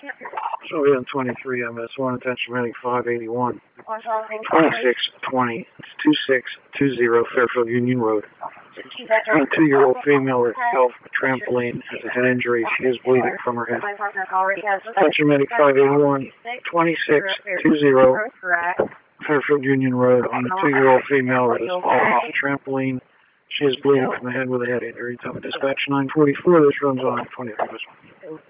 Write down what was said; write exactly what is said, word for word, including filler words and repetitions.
So we have twenty-three M S one, attention medic five eighty-one. twenty-six twenty, it's two six two zero Fairfield Union Road. A two-year-old female at Health Trampoline has a head injury. She is bleeding from her head. Attention medic five eighty-one, twenty-six two zero Fairfield Union Road on a two-year-old female that has fallen off a trampoline. She is bleeding from the head with a head injury. Top of dispatch nine forty-four. This runs on twenty-three.